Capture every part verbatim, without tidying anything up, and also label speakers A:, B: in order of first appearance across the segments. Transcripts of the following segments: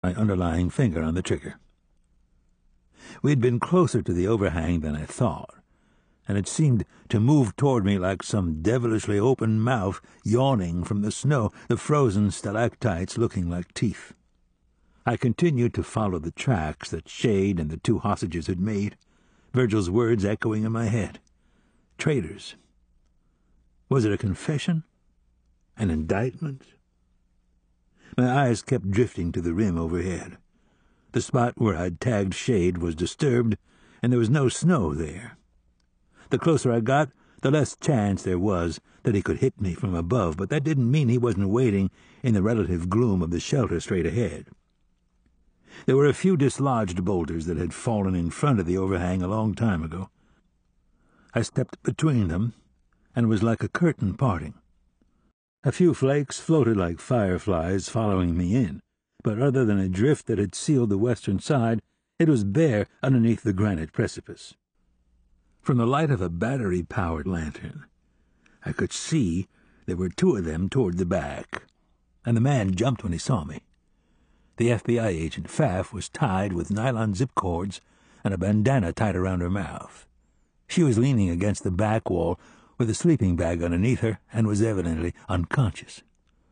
A: my underlying finger on the trigger. We had been closer to the overhang than I thought, and it seemed to move toward me like some devilishly open mouth yawning from the snow, the frozen stalactites looking like teeth. I continued to follow the tracks that Shade and the two hostages had made, Virgil's words echoing in my head. Traitors. Was it a confession? An indictment? My eyes kept drifting to the rim overhead. The spot where I'd tagged Shade was disturbed, and there was no snow there. The closer I got, the less chance there was that he could hit me from above, but that didn't mean he wasn't waiting in the relative gloom of the shelter straight ahead. There were a few dislodged boulders that had fallen in front of the overhang a long time ago. I stepped between them, and it was like a curtain parting. A few flakes floated like fireflies following me in, but other than a drift that had sealed the western side, it was bare underneath the granite precipice. From the light of a battery-powered lantern, I could see there were two of them toward the back, and the man jumped when he saw me. The F B I agent, Pfaff, was tied with nylon zip cords and a bandana tied around her mouth. She was leaning against the back wall with a sleeping bag underneath her and was evidently unconscious.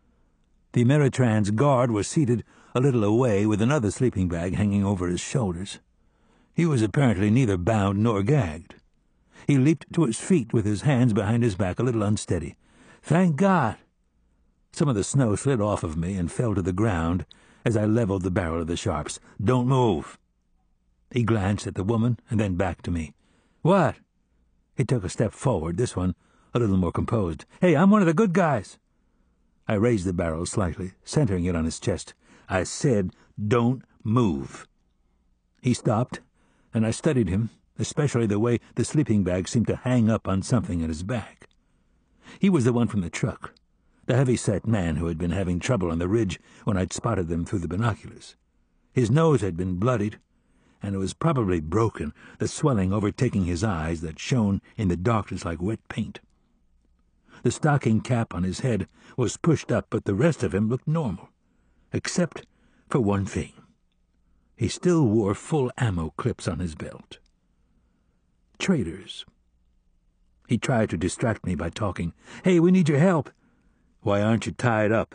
A: The Ameritrans guard was seated a little away with another sleeping bag hanging over his shoulders. He was apparently neither bound nor gagged. He leaped to his feet with his hands behind his back, a little unsteady. "Thank God!" Some of the snow slid off of me and fell to the ground as I leveled the barrel of the sharps. "Don't move." He glanced at the woman and then back to me. "What?" He took a step forward, this one a little more composed. "Hey, I'm one of the good guys." I raised the barrel slightly, centering it on his chest. I said, "Don't move." He stopped, and I studied him, especially the way the sleeping bag seemed to hang up on something at his back. He was the one from the truck, the heavy-set man who had been having trouble on the ridge when I'd spotted them through the binoculars. His nose had been bloodied, and it was probably broken, the swelling overtaking his eyes that shone in the darkness like wet paint. The stocking cap on his head was pushed up, but the rest of him looked normal, except for one thing. He still wore full ammo clips on his belt. Traitors. He tried to distract me by talking. "Hey, we need your help." "Why aren't you tied up?"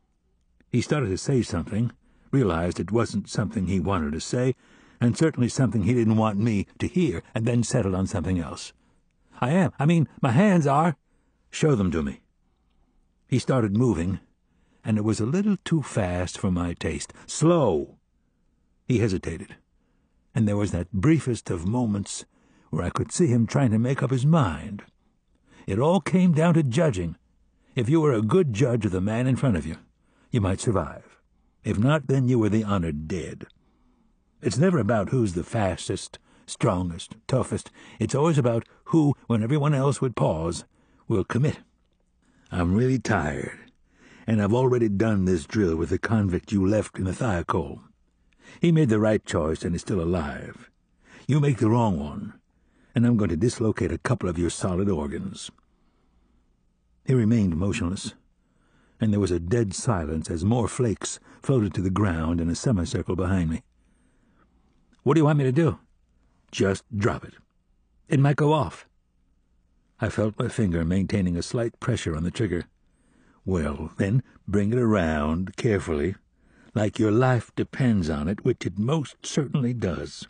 A: He started to say something, realized it wasn't something he wanted to say, and certainly something he didn't want me to hear, and then settled on something else. "I am. I mean, my hands are." "Show them to me." He started moving, and it was a little too fast for my taste. "Slow." He hesitated, and there was that briefest of moments where I could see him trying to make up his mind. It all came down to judging. If you were a good judge of the man in front of you, you might survive. If not, then you were the honored dead. It's never about who's the fastest, strongest, toughest. It's always about who, when everyone else would pause, will commit. "I'm really tired, and I've already done this drill with the convict you left in the Thiokol. He made the right choice and is still alive. You make the wrong one, and I'm going to dislocate a couple of your solid organs." He remained motionless, and there was a dead silence as more flakes floated to the ground in a semicircle behind me. "What do you want me to do?" "Just drop it. It might go off." I felt my finger maintaining a slight pressure on the trigger. "Well, then bring it around carefully, like your life depends on it, which it most certainly does."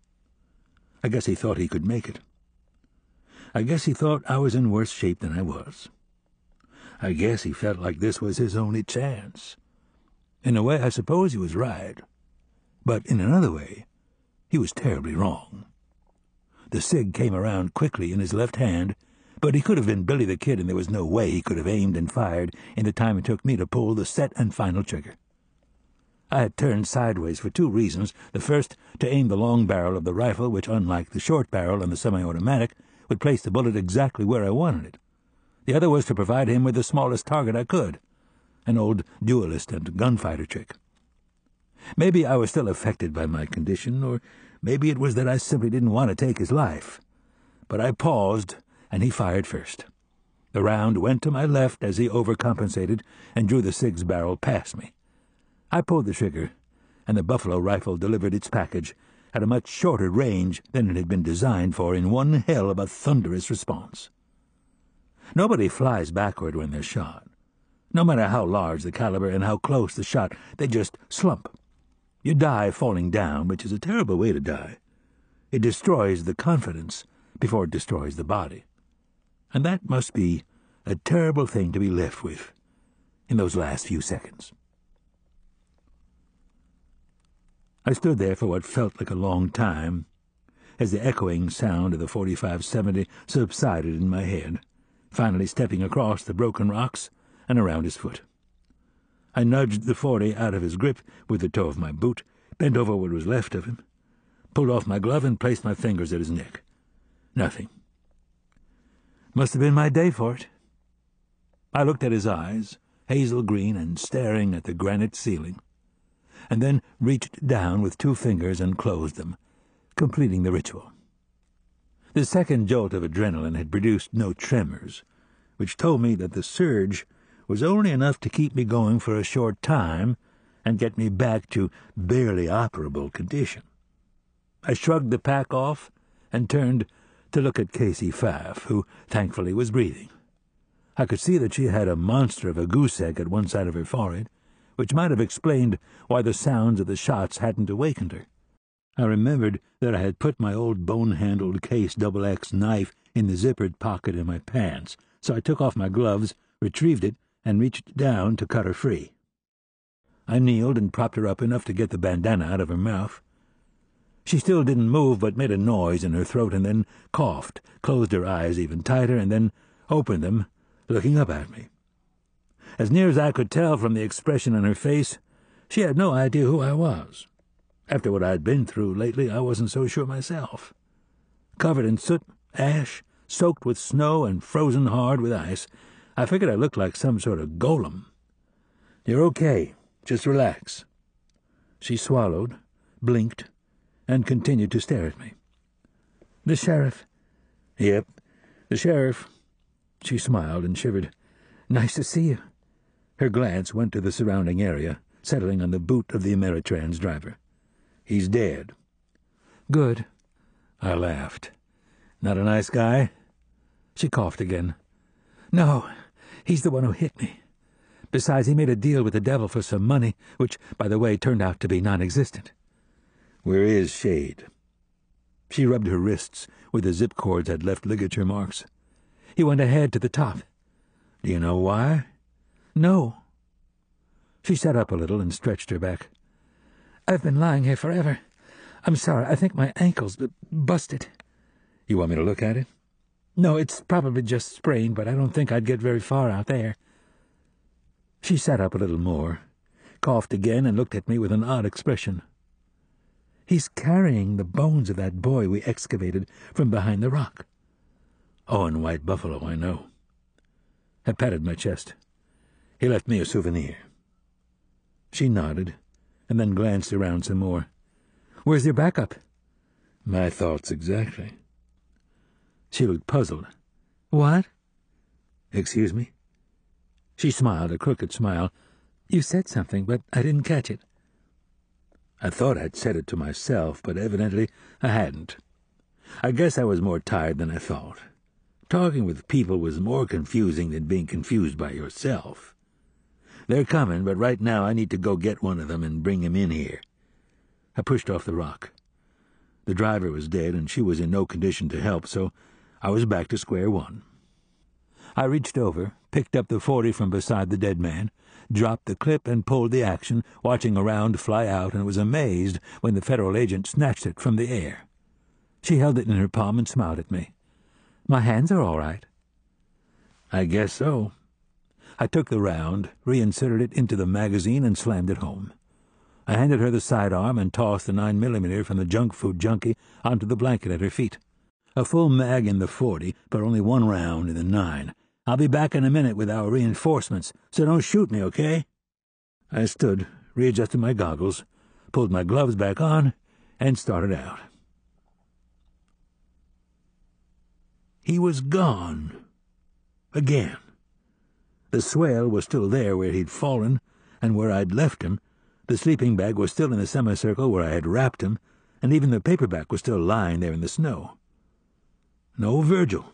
A: I guess he thought he could make it. I guess he thought I was in worse shape than I was. I guess he felt like this was his only chance. In a way, I suppose he was right. But in another way, he was terribly wrong. The cig came around quickly in his left hand, but he could have been Billy the Kid, and there was no way he could have aimed and fired in the time it took me to pull the set and final trigger. I had turned sideways for two reasons. The first, to aim the long barrel of the rifle, which, unlike the short barrel and the semi-automatic, would place the bullet exactly where I wanted it. The other was to provide him with the smallest target I could, an old duelist and gunfighter trick. Maybe I was still affected by my condition, or maybe it was that I simply didn't want to take his life. But I paused, and he fired first. The round went to my left as he overcompensated and drew the cig's barrel past me. I pulled the trigger, and the buffalo rifle delivered its package at a much shorter range than it had been designed for in one hell of a thunderous response. Nobody flies backward when they're shot. No matter how large the caliber and how close the shot, they just slump. You die falling down, which is a terrible way to die. It destroys the confidence before it destroys the body. And that must be a terrible thing to be left with in those last few seconds. I stood there for what felt like a long time, as the echoing sound of the forty-five seventy subsided in my head, finally stepping across the broken rocks and around his foot. I nudged the forty out of his grip with the toe of my boot, bent over what was left of him, pulled off my glove and placed my fingers at his neck. Nothing. Must have been my day for it. I looked at his eyes, hazel green and staring at the granite ceiling, and then reached down with two fingers and closed them, completing the ritual. The second jolt of adrenaline had produced no tremors, which told me that the surge was only enough to keep me going for a short time and get me back to barely operable condition. I shrugged the pack off and turned to look at Casey Pfaff, who thankfully was breathing. I could see that she had a monster of a goose egg at one side of her forehead, which might have explained why the sounds of the shots hadn't awakened her. I remembered that I had put my old bone-handled Case double X knife in the zippered pocket in my pants, so I took off my gloves, retrieved it, and reached down to cut her free. I kneeled and propped her up enough to get the bandana out of her mouth. She still didn't move but made a noise in her throat and then coughed, closed her eyes even tighter, and then opened them, looking up at me. As near as I could tell from the expression on her face, she had no idea who I was. After what I'd been through lately, I wasn't so sure myself. Covered in soot, ash, soaked with snow, and frozen hard with ice, I figured I looked like some sort of golem. "You're okay. Just relax." She swallowed, blinked, and continued to stare at me. "The sheriff?" "Yep, the sheriff." She smiled and shivered. "Nice to see you." Her glance went to the surrounding area, settling on the boot of the Ameritrans driver. "He's dead." "Good." I laughed. "Not a nice guy?" She coughed again. "No, he's the one who hit me. Besides, he made a deal with the devil for some money, which, by the way, turned out to be non-existent." "Where is Shade?" She rubbed her wrists where the zip cords had left ligature marks. "He went ahead to the top." "Do you know why?" "No." She sat up a little and stretched her back. "I've been lying here forever. I'm sorry, I think my ankle's b- busted." "You want me to look at it?" "No, it's probably just sprained, but I don't think I'd get very far out there." She sat up a little more, coughed again, and looked at me with an odd expression. "He's carrying the bones of that boy we excavated from behind the rock." "Owen White Buffalo, I know." I patted my chest. "He left me a souvenir." She nodded, and then glanced around some more. "Where's your backup?" "My thoughts exactly." She looked puzzled. "What?" "Excuse me?" She smiled a crooked smile. "You said something, but I didn't catch it." I thought I'd said it to myself, but evidently I hadn't. I guess I was more tired than I thought. Talking with people was more confusing than being confused by yourself. "They're coming, but right now I need to go get one of them and bring him in here." I pushed off the rock. The driver was dead, and she was in no condition to help, so I was back to square one. I reached over, picked up the forty from beside the dead man, dropped the clip and pulled the action, watching a round fly out, and was amazed when the federal agent snatched it from the air. She held it in her palm and smiled at me. "My hands are all right." "I guess so." I took the round, reinserted it into the magazine, and slammed it home. I handed her the sidearm and tossed the nine millimeter from the junk food junkie onto the blanket at her feet. "A full mag in the forty, but only one round in the nine. I'll be back in a minute with our reinforcements, so don't shoot me, okay?" I stood, readjusted my goggles, pulled my gloves back on, and started out. He was gone. Again. The swale was still there where he'd fallen, and where I'd left him, The sleeping bag was still in the semicircle where I had wrapped him, and even the paperback was still lying there in the snow. No Virgil.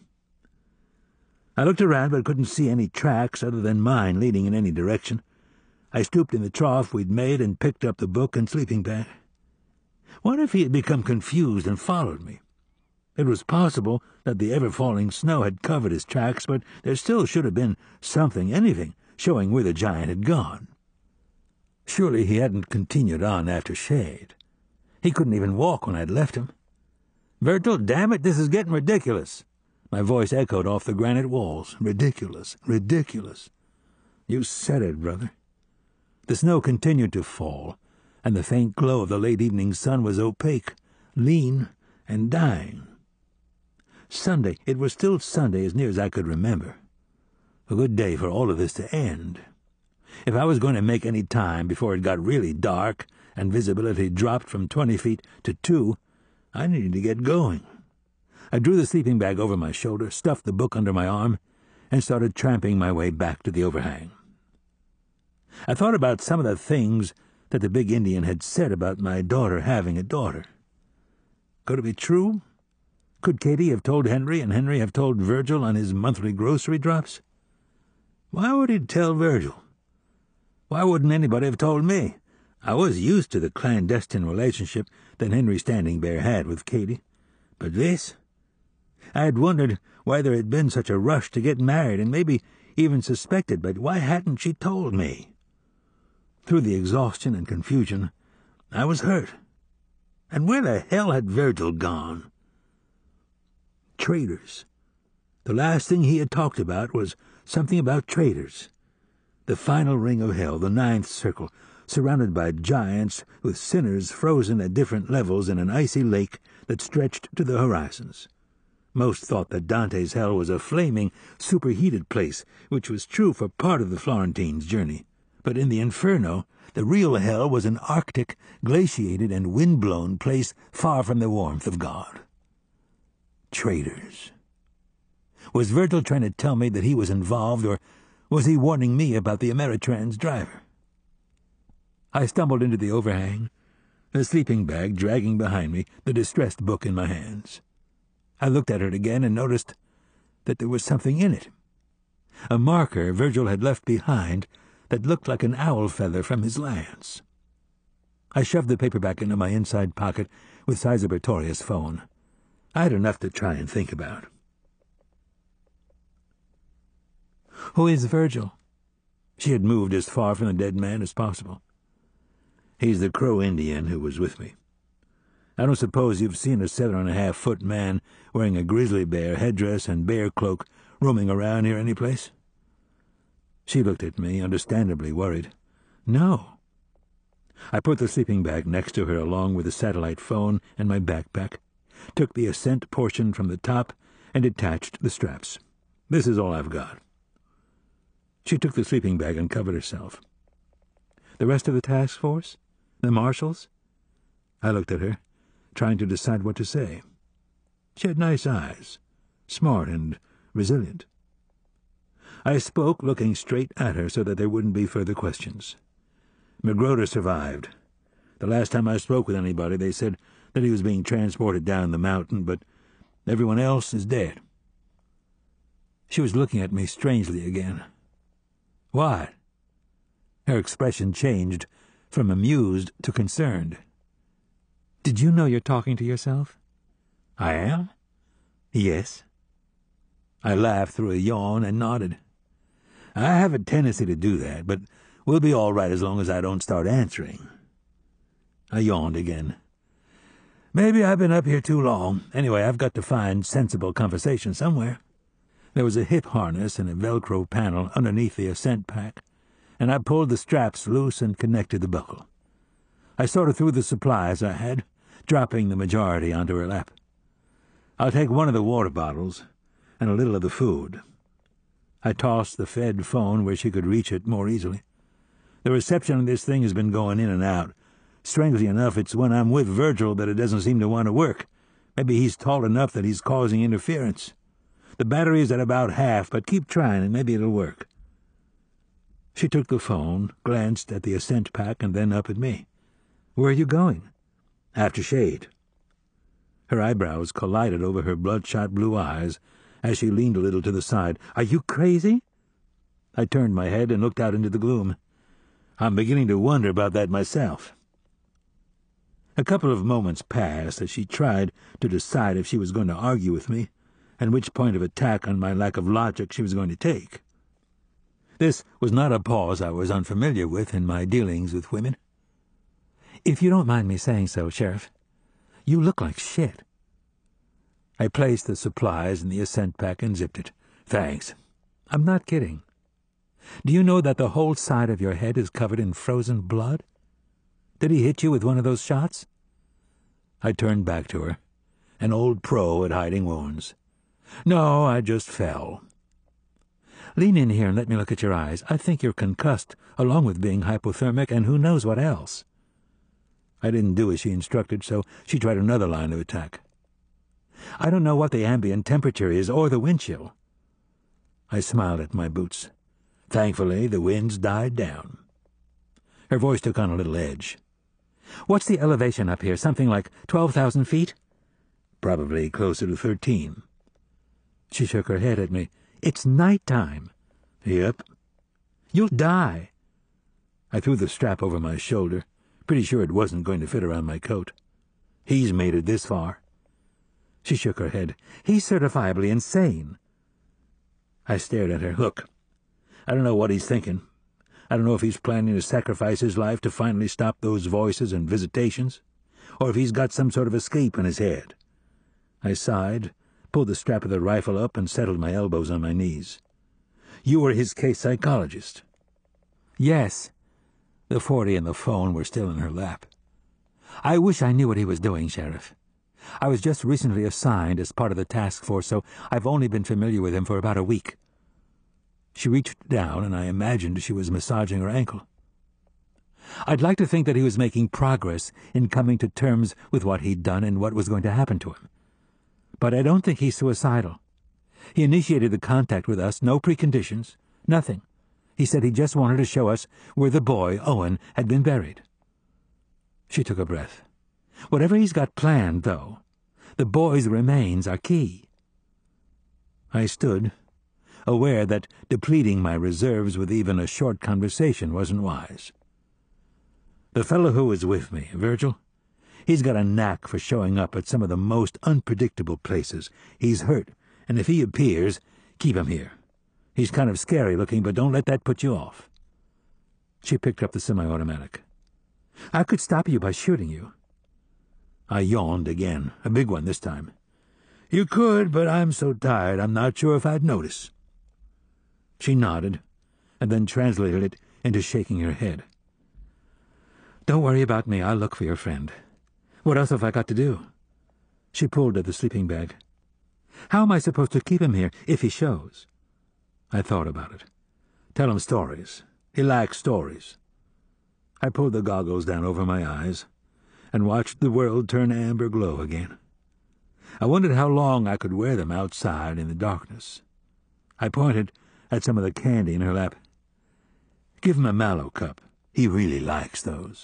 A: I looked around but couldn't see any tracks other than mine leading in any direction. I stooped in the trough we'd made and picked up the book and sleeping bag. What if he had become confused and followed me? It was possible that the ever-falling snow had covered his tracks, but there still should have been something, anything, showing where the giant had gone. Surely he hadn't continued on after shade. He couldn't even walk when I'd left him. "Virgil, damn it, this is getting ridiculous." My voice echoed off the granite walls. Ridiculous, ridiculous. You said it, brother. The snow continued to fall, and the faint glow of the late evening sun was opaque, lean, and dying. Sunday. It was still Sunday as near as I could remember. A good day for all of this to end. If I was going to make any time before it got really dark and visibility dropped from twenty feet to two, I needed to get going. I drew the sleeping bag over my shoulder, stuffed the book under my arm, and started tramping my way back to the overhang. I thought about some of the things that the big Indian had said about my daughter having a daughter. Could it be true? Could Katie have told Henry, and Henry have told Virgil on his monthly grocery drops? Why would he tell Virgil? Why wouldn't anybody have told me? I was used to the clandestine relationship that Henry Standing Bear had with Katie. But this? I had wondered why there had been such a rush to get married, and maybe even suspected, but why hadn't she told me? Through the exhaustion and confusion, I was hurt. And where the hell had Virgil gone? Traitors. The last thing he had talked about was something about traitors. The final ring of hell, the ninth circle, surrounded by giants with sinners frozen at different levels in an icy lake that stretched to the horizons. Most thought that Dante's hell was a flaming, superheated place, which was true for part of the Florentines' journey. But in the Inferno, the real hell was an arctic, glaciated, and wind-blown place far from the warmth of God. Traitors. Was Virgil trying to tell me that he was involved, or was he warning me about the Ameritrans driver? I stumbled into the overhang, the sleeping bag dragging behind me, the distressed book in my hands. I looked at it again and noticed that there was something in it. A marker Virgil had left behind that looked like an owl feather from his lance. I shoved the paperback into my inside pocket with Sizer Pretorius' phone. I had enough to try and think about. Who is Virgil? She had moved as far from the dead man as possible. He's the Crow Indian who was with me. I don't suppose you've seen a seven-and-a-half-foot man wearing a grizzly bear headdress and bear cloak roaming around here any place? She looked at me, understandably worried. No. I put the sleeping bag next to her along with the satellite phone and my backpack, took the ascent portion from the top, and detached the straps. This is all I've got. She took the sleeping bag and covered herself. The rest of the task force? The marshals? I looked at her, trying to decide what to say. She had nice eyes, smart and resilient. I spoke, looking straight at her so that there wouldn't be further questions. McGroder survived. The last time I spoke with anybody, they said that he was being transported down the mountain, but everyone else is dead. She was looking at me strangely again. What? Her expression changed from amused to concerned. Did you know you're talking to yourself? I am? Yes. I laughed through a yawn and nodded. I have a tendency to do that, but we'll be all right as long as I don't start answering. I yawned again. Maybe I've been up here too long. Anyway, I've got to find sensible conversation somewhere. There was a hip harness and a Velcro panel underneath the ascent pack, and I pulled the straps loose and connected the buckle. I sorted through the supplies I had, dropping the majority onto her lap. I'll take one of the water bottles and a little of the food. I tossed the Fed phone where she could reach it more easily. The reception of this thing has been going in and out. Strangely enough, it's when I'm with Virgil that it doesn't seem to want to work. Maybe he's tall enough that he's causing interference. The battery is at about half, but keep trying and maybe it'll work. She took the phone, glanced at the ascent pack, and then up at me. "Where are you going?" "After Shade." Her eyebrows collided over her bloodshot blue eyes as she leaned a little to the side. "Are you crazy?" I turned my head and looked out into the gloom. "I'm beginning to wonder about that myself." A couple of moments passed as she tried to decide if she was going to argue with me and which point of attack on my lack of logic she was going to take. This was not a pause I was unfamiliar with in my dealings with women. "If you don't mind me saying so, Sheriff, you look like shit." I placed the supplies in the ascent pack and zipped it. "Thanks." "I'm not kidding. Do you know that the whole side of your head is covered in frozen blood? Did he hit you with one of those shots?" I turned back to her, an old pro at hiding wounds. "No, I just fell." "Lean in here and let me look at your eyes. I think you're concussed, along with being hypothermic and who knows what else." I didn't do as she instructed, so she tried another line of attack. "I don't know what the ambient temperature is or the wind chill." I smiled at my boots. Thankfully, the winds died down. Her voice took on a little edge. "What's the elevation up here? Something like twelve thousand feet?" "Probably closer to thirteen." She shook her head at me. "It's night time." "Yep." "You'll die." I threw the strap over my shoulder, pretty sure it wasn't going to fit around my coat. "He's made it this far." She shook her head. "He's certifiably insane." I stared at her. "Look, I don't know what he's thinking. I don't know if he's planning to sacrifice his life to finally stop those voices and visitations, or if he's got some sort of escape in his head." I sighed, pulled the strap of the rifle up, and settled my elbows on my knees. "You were his case psychologist?" "Yes." The forty and the phone were still in her lap. "I wish I knew what he was doing, Sheriff. I was just recently assigned as part of the task force, so I've only been familiar with him for about a week." She reached down, and I imagined she was massaging her ankle. "I'd like to think that he was making progress in coming to terms with what he'd done and what was going to happen to him. But I don't think he's suicidal. He initiated the contact with us, no preconditions, nothing. He said he just wanted to show us where the boy, Owen, had been buried." She took a breath. "Whatever he's got planned, though, the boy's remains are key." I stood, aware that depleting my reserves with even a short conversation wasn't wise. "The fellow who was with me, Virgil, he's got a knack for showing up at some of the most unpredictable places. He's hurt, and if he appears, keep him here. He's kind of scary-looking, but don't let that put you off." She picked up the semi-automatic. "I could stop you by shooting you." I yawned again, a big one this time. "You could, but I'm so tired I'm not sure if I'd notice." She nodded, and then translated it into shaking her head. "Don't worry about me. I'll look for your friend. What else have I got to do?" She pulled at the sleeping bag. "How am I supposed to keep him here if he shows?" I thought about it. "Tell him stories. He likes stories." I pulled the goggles down over my eyes and watched the world turn amber glow again. I wondered how long I could wear them outside in the darkness. I pointed at some of the candy in her lap. "Give him a Mallow cup. He really likes those."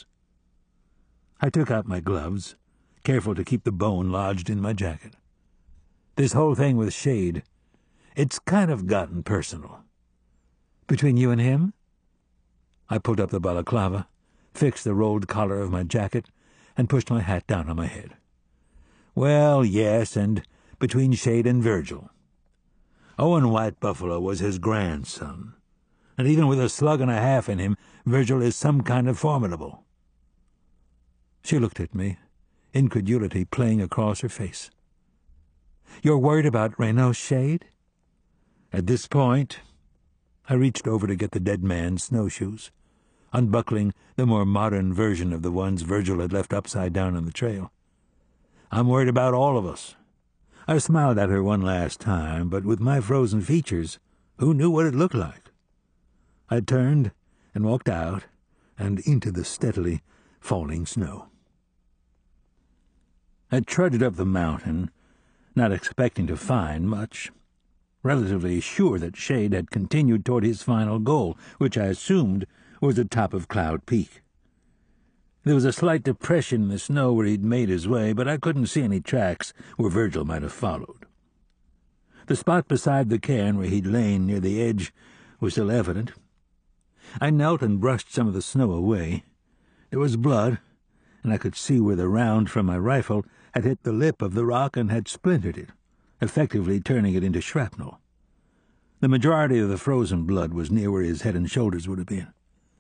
A: I took out my gloves, careful to keep the bone lodged in my jacket. "This whole thing with Shade, it's kind of gotten personal." "Between you and him?" I pulled up the balaclava, fixed the rolled collar of my jacket, and pushed my hat down on my head. "Well, yes, and between Shade and Virgil. Owen White Buffalo was his grandson, and even with a slug and a half in him, Virgil is some kind of formidable." She looked at me, incredulity playing across her face. "You're worried about Renault Shade?" At this point, I reached over to get the dead man's snowshoes, unbuckling the more modern version of the ones Virgil had left upside down on the trail. "I'm worried about all of us." I smiled at her one last time, but with my frozen features, who knew what it looked like? I turned and walked out and into the steadily falling snow. I trudged up the mountain, not expecting to find much. relatively sure that Shade had continued toward his final goal, which I assumed was the top of Cloud Peak. There was a slight depression in the snow where he'd made his way, but I couldn't see any tracks where Virgil might have followed. The spot beside the cairn where he'd lain near the edge was still evident. I knelt and brushed some of the snow away. There was blood, and I could see where the round from my rifle had hit the lip of the rock and had splintered it, effectively turning it into shrapnel. The majority of the frozen blood was near where his head and shoulders would have been.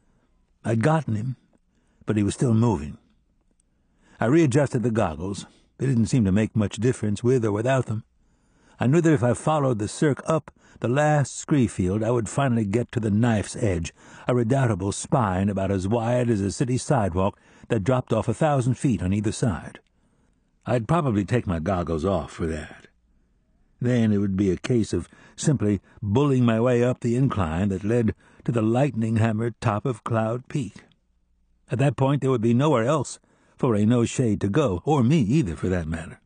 A: I'd gotten him, but he was still moving. I readjusted the goggles. They didn't seem to make much difference with or without them. I knew that if I followed the cirque up the last scree field, I would finally get to the knife's edge, a redoubtable spine about as wide as a city sidewalk that dropped off a thousand feet on either side. I'd probably take my goggles off for that. Then it would be a case of simply bullying my way up the incline that led to the lightning-hammered top of Cloud Peak. At that point there would be nowhere else for a No Shade to go, or me either, for that matter.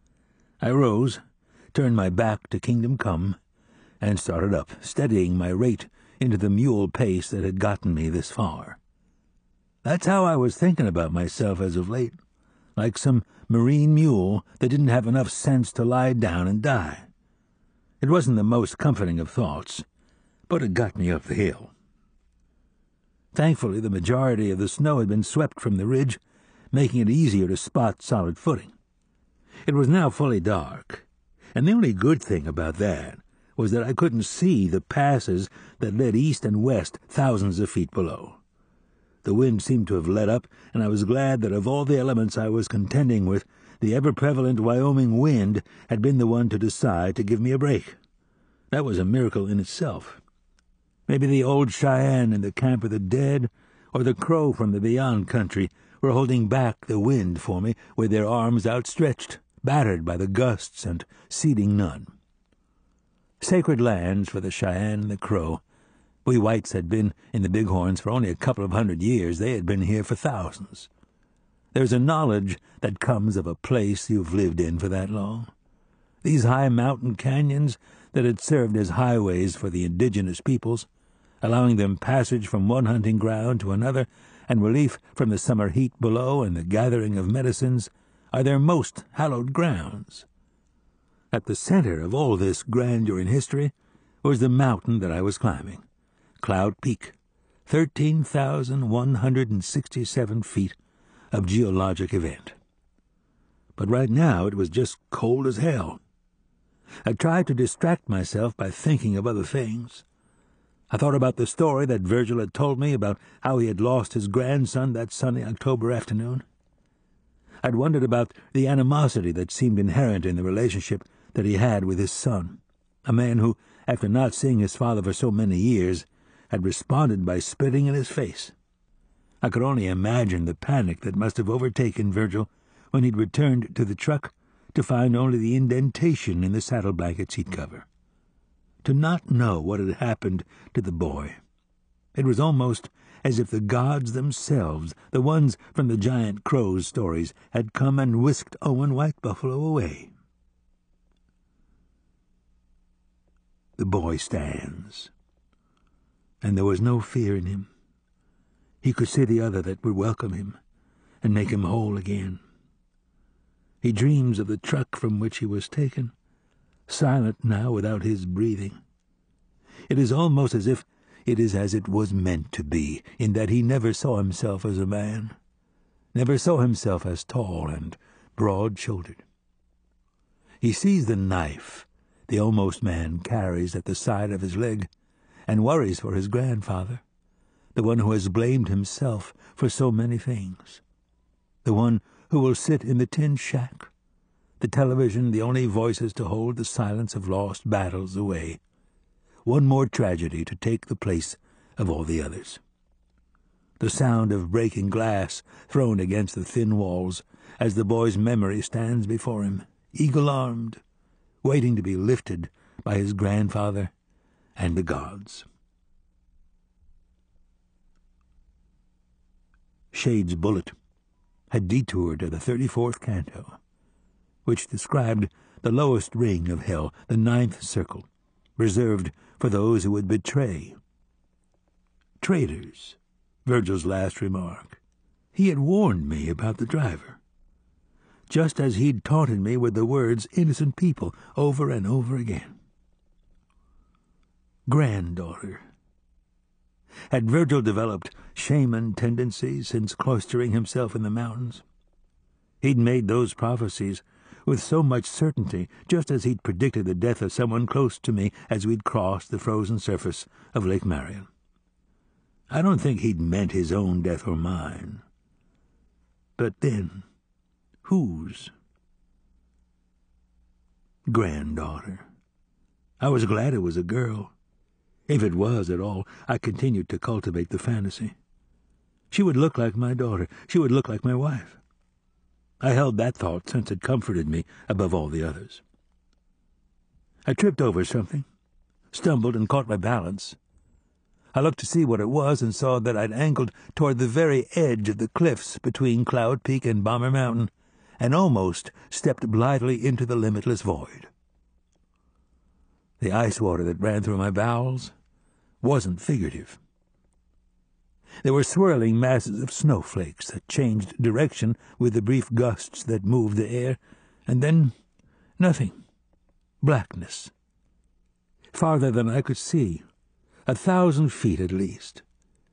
A: I rose, turned my back to Kingdom Come, and started up, steadying my rate into the mule pace that had gotten me this far. That's how I was thinking about myself as of late, like some marine mule that didn't have enough sense to lie down and die. It wasn't the most comforting of thoughts, but it got me up the hill. Thankfully, the majority of the snow had been swept from the ridge, making it easier to spot solid footing. It was now fully dark, and the only good thing about that was that I couldn't see the passes that led east and west thousands of feet below. The wind seemed to have let up, and I was glad that of all the elements I was contending with, the ever-prevalent Wyoming wind had been the one to decide to give me a break. That was a miracle in itself. Maybe the old Cheyenne in the Camp of the Dead, or the Crow from the Beyond Country, were holding back the wind for me with their arms outstretched, battered by the gusts and ceding none. Sacred lands for the Cheyenne and the Crow. We whites had been in the Bighorns for only a couple of hundred years. They had been here for thousands. There's a knowledge that comes of a place you've lived in for that long. These high mountain canyons that had served as highways for the indigenous peoples, allowing them passage from one hunting ground to another and relief from the summer heat below and the gathering of medicines, are their most hallowed grounds. At the center of all this grandeur in history was the mountain that I was climbing, Cloud Peak, thirteen thousand one hundred sixty-seven feet of geologic event. But right now it was just cold as hell. I tried to distract myself by thinking of other things. I thought about the story that Virgil had told me about how he had lost his grandson that sunny October afternoon. I'd wondered about the animosity that seemed inherent in the relationship that he had with his son, a man who, after not seeing his father for so many years, had responded by spitting in his face. I could only imagine the panic that must have overtaken Virgil when he'd returned to the truck to find only the indentation in the saddle blanket seat cover. To not know what had happened to the boy. It was almost as if the gods themselves, the ones from the giant crow's stories, had come and whisked Owen White Buffalo away. The boy stands, and there was no fear in him. He could see the other that would welcome him and make him whole again. He dreams of the truck from which he was taken, silent now without his breathing. It is almost as if it is as it was meant to be, in that he never saw himself as a man, never saw himself as tall and broad-shouldered. He sees the knife the almost man carries at the side of his leg, and worries for his grandfather, the one who has blamed himself for so many things, the one who will sit in the tin shack, the television the only voices to hold the silence of lost battles away, one more tragedy to take the place of all the others. The sound of breaking glass thrown against the thin walls as the boy's memory stands before him, eagle-armed, waiting to be lifted by his grandfather and the gods. Shade's bullet had detoured to the thirty-fourth canto, which described the lowest ring of hell, the ninth circle, reserved for those who would betray. Traitors, Virgil's last remark. He had warned me about the driver, just as he'd taunted me with the words innocent people over and over again. Granddaughter. Had Virgil developed shaman tendencies since cloistering himself in the mountains? He'd made those prophecies with so much certainty, just as he'd predicted the death of someone close to me as we'd crossed the frozen surface of Lake Marion. I don't think he'd meant his own death or mine. But then, whose? Granddaughter. I was glad it was a girl. If it was at all, I continued to cultivate the fantasy. She would look like my daughter. She would look like my wife. I held that thought since it comforted me above all the others. I tripped over something, stumbled and caught my balance. I looked to see what it was and saw that I'd angled toward the very edge of the cliffs between Cloud Peak and Bomber Mountain and almost stepped blithely into the limitless void. The ice water that ran through my bowels wasn't figurative. There were swirling masses of snowflakes that changed direction with the brief gusts that moved the air, and then nothing. Blackness. Farther than I could see, a thousand feet at least.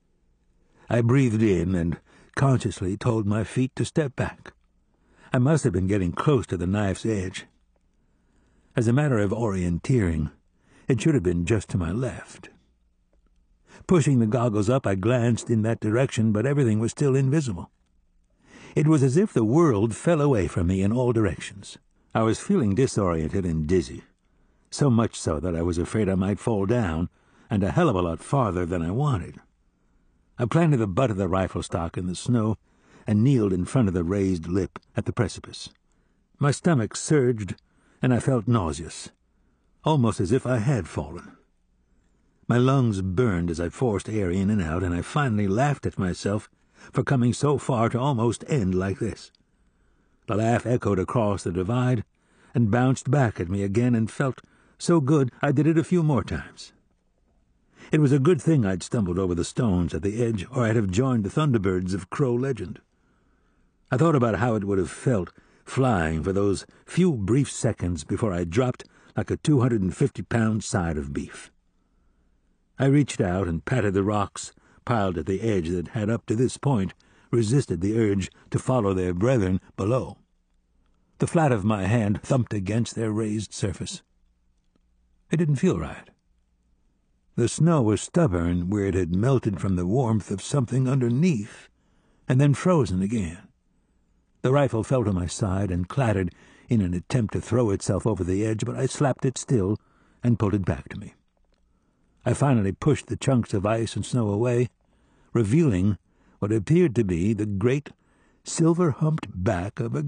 A: I breathed in and consciously told my feet to step back. I must have been getting close to the knife's edge. As a matter of orienteering, it should have been just to my left. Pushing the goggles up, I glanced in that direction, but everything was still invisible. It was as if the world fell away from me in all directions. I was feeling disoriented and dizzy, so much so that I was afraid I might fall down, and a hell of a lot farther than I wanted. I planted the butt of the rifle stock in the snow and kneeled in front of the raised lip at the precipice. My stomach surged, and I felt nauseous, almost as if I had fallen. My lungs burned as I forced air in and out, and I finally laughed at myself for coming so far to almost end like this. The laugh echoed across the divide and bounced back at me again and felt so good I did it a few more times. It was a good thing I'd stumbled over the stones at the edge, or I'd have joined the Thunderbirds of Crow legend. I thought about how it would have felt flying for those few brief seconds before I dropped like a two hundred fifty pound side of beef. I reached out and patted the rocks piled at the edge that had up to this point resisted the urge to follow their brethren below. The flat of my hand thumped against their raised surface. It didn't feel right. The snow was stubborn where it had melted from the warmth of something underneath, and then frozen again. The rifle fell to my side and clattered in an attempt to throw itself over the edge, but I slapped it still and pulled it back to me. I finally pushed the chunks of ice and snow away, revealing what appeared to be the great silver-humped back of a